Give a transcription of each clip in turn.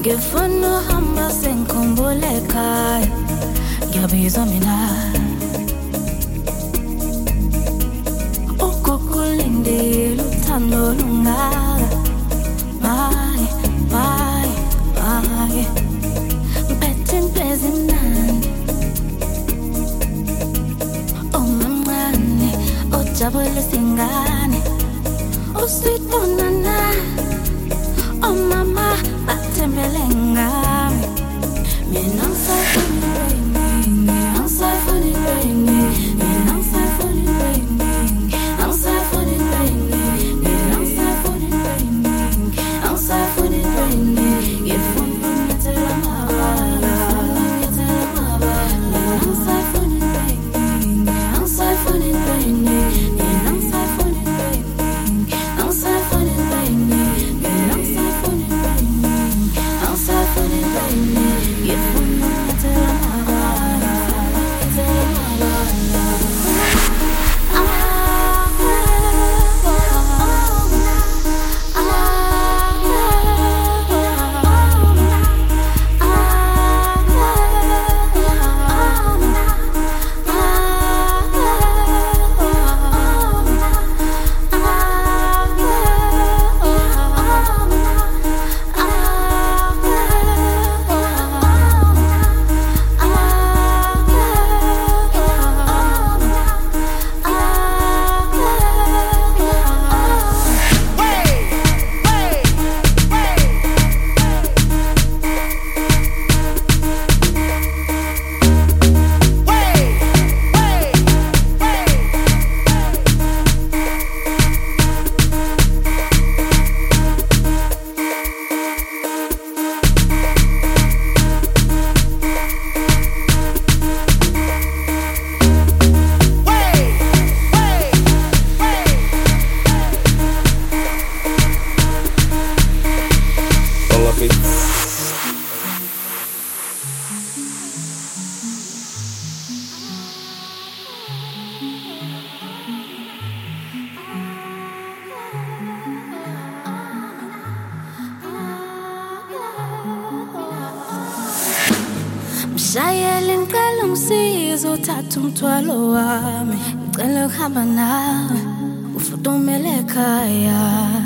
ngifuna uhamba sengikhumbule ekhaya ngiyabizwa mina ukukulindela uthando lungaka maye ngiphethe into ezimnandi omamncane ojabulisa ingane usitona oh mama bathembele ngami mina ngisafuna raining angisafuna raining mina ngisafuna raining angisafuna raining mina ngisafuna raining angisafuna raining ngifuna ngithela mabala angisafuna raining angisafuna raining mina ngisafuna raining angisafuna raining mina ngisafuna Mshayeli ngicela ungisize uthathe umthwalo wami ngicela ukuhamba nawe ufudumele ekhaya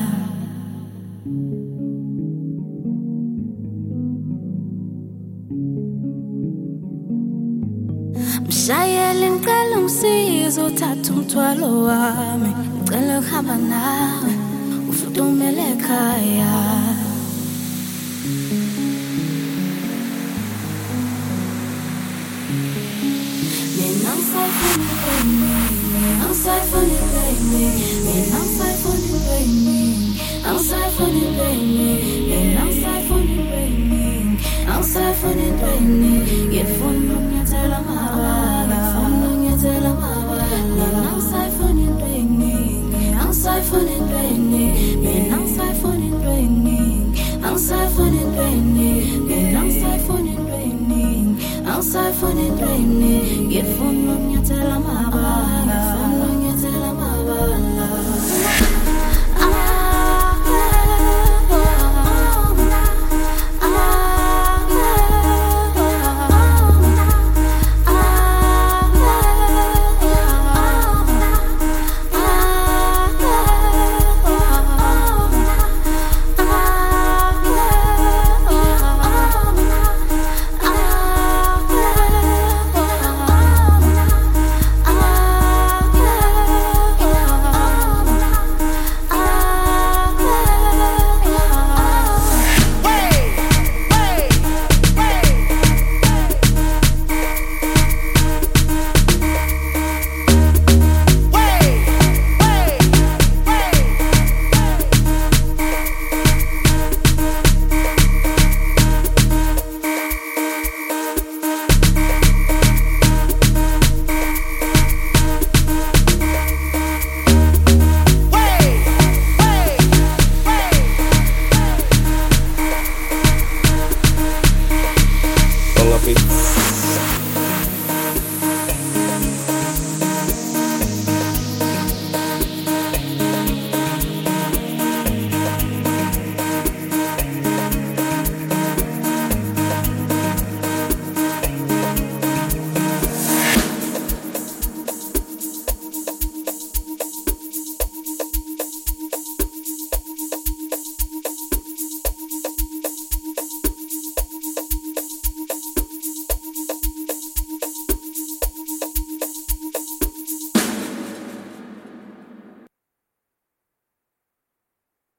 Mshayeli ngicela ungisize uthathe umthwalo wami ngicela ukuhamba nawe ufudumele ekhaya I'm siphoned in raining.